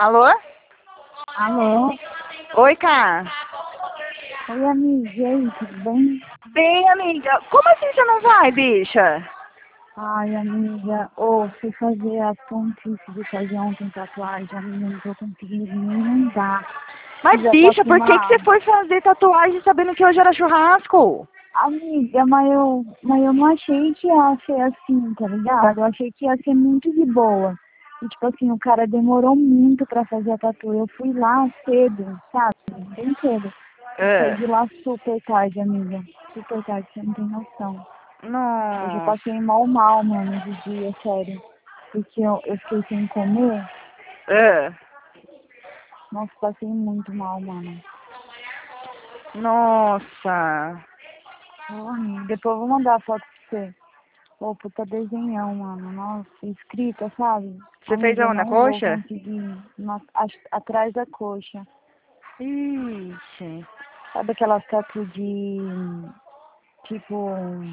Alô? Alô? Oi, Cá. Oi, amiga. E aí, tudo bem? Bem, amiga. Como assim você não vai, bicha? Ai, amiga, fui fazer a pontice de fazer ontem tatuagem, amiga, não tô conseguindo nem andar. Mas, Já tô bicha, aqui por que na... você foi fazer tatuagem sabendo que hoje era churrasco? Amiga, mas eu não achei que ia ser assim, tá ligado? Eu achei que ia ser muito de boa. E, tipo assim, o cara demorou muito pra fazer a tatu. Eu fui lá cedo, sabe? Bem cedo. E saí Ah, de lá super tarde, amiga. Super tarde, você não tem noção. Hoje eu nossa. passei mal, mano, de dia, sério. Porque eu fiquei sem comer. Ah, Nossa, passei muito mal, mano. nossa. Ô, amiga, depois eu vou mandar a foto pra você. Ô, puta desenhão, mano. Nossa, escrita, sabe? Você fez Amiga, eu aonde, na não vou coxa? conseguir. Atrás da coxa. Ixi. Sabe aquelas tatu tipo,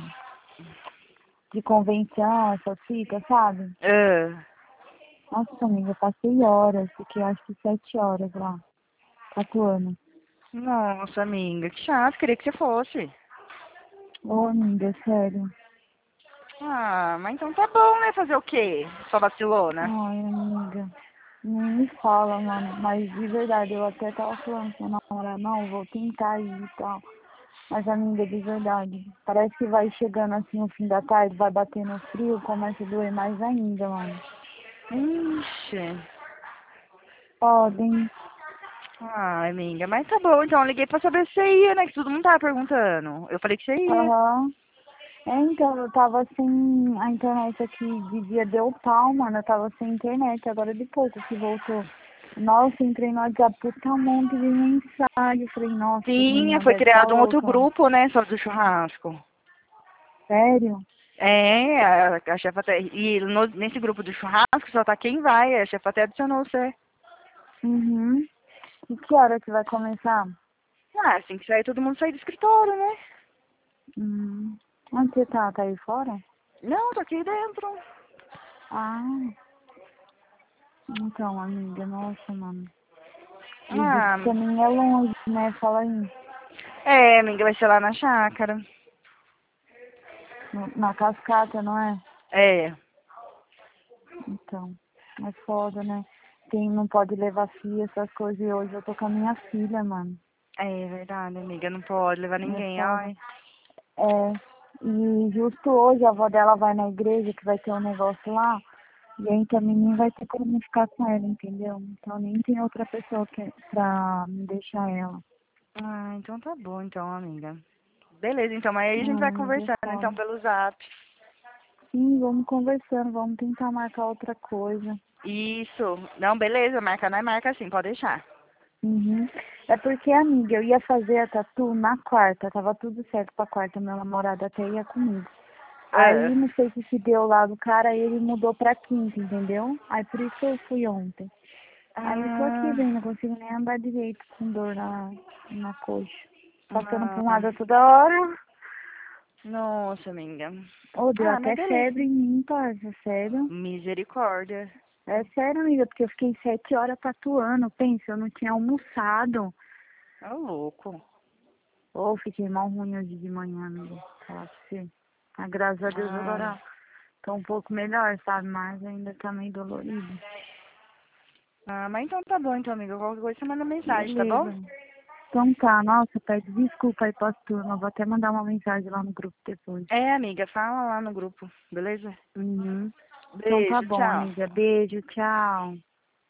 de convenção, essas fitas, sabe? Ah, Nossa, amiga, eu passei horas. Fiquei acho que 7 horas lá, tatuando. nossa, amiga. Que chato. Queria que você fosse. Ô, amiga, sério. Ah, mas então tá bom, né? Fazer o quê? Só vacilona. Ai, amiga, nem me fala, mano. Mas de verdade, eu até tava falando com meu namorado, não, vou tentar ir e tal. Mas, amiga, de verdade, parece que vai chegando assim o fim da tarde, vai batendo frio, começa a doer mais ainda, mano. Ixi. Podem. Ai, amiga, mas tá bom, então eu liguei pra saber se você ia, né? Que todo mundo tava perguntando. Eu falei que você ia. Aham. É, então, eu tava sem a internet aqui de dia deu pau, mano. Eu tava sem internet, agora de pouco que voltou. Nossa, entrei no WhatsApp, puta um monte de mensagem. Eu falei, nossa, as Sim, meninas foi devem estar criado um outro loucas. grupo, né? Só do churrasco. Sério? É, a chefa até. E nesse grupo do churrasco só tá quem vai. A chefa até adicionou você. Uhum. E que hora que vai começar? Ah, assim que sair, todo mundo sai do escritório, né? Onde você tá? Tá aí fora? Não, tô aqui dentro. Ah, então, amiga, nossa, mano. E diz Ah, que também é longe, né? Fala aí. é, amiga, vai ser lá na chácara. Na cascata, não é? É, Então, é foda, né? Não pode levar filha, essas coisas. E hoje eu tô com a minha filha, mano. é verdade, amiga, não pode levar É ninguém, foda. ai. É. E justo hoje a avó dela vai na igreja, que vai ter um negócio lá. E aí também nem vai ter como ficar com ela, entendeu? Então nem tem outra pessoa pra me deixar ela. Ah, então tá bom, então, amiga. Beleza, então, mas aí a gente vai Ai, mas é conversando, então, foda. pelo zap. Sim, vamos conversando, vamos tentar marcar outra coisa. Isso. Não, beleza, marca não é marca assim, pode deixar. Uhum. É porque, amiga, eu ia fazer a tatu na quarta, tava tudo certo pra quarta, meu namorado até ia comigo. Ah, Aí, não sei o que que deu lá do cara, ele mudou pra quinta, entendeu? Aí, por isso que eu fui ontem. Aí, eu tô aqui ah, bem, não consigo nem andar direito com dor na coxa. Passando ah, pomada toda hora. nossa, amiga. Ô, deu Ah, mas até beleza. febre em mim, parça, sério. Misericórdia. É sério, amiga, porque eu fiquei 7 horas tatuando, pensa, eu não tinha almoçado. Ô, louco. Ô, fiquei mal ruim hoje de manhã, amiga. Falar pra você. Mas graças a Deus Ah, agora tô um pouco melhor, sabe? Mas ainda tá meio dolorido. mas então tá bom, então, amiga. Qualquer coisa você manda mensagem, tá bom? Beleza. Então tá, nossa, pede desculpa aí pras turmas. Vou até mandar uma mensagem lá no grupo depois. É, amiga, fala lá no grupo, beleza? Uhum. Então tá Beijo, bom, tchau. amiga. Beijo, tchau.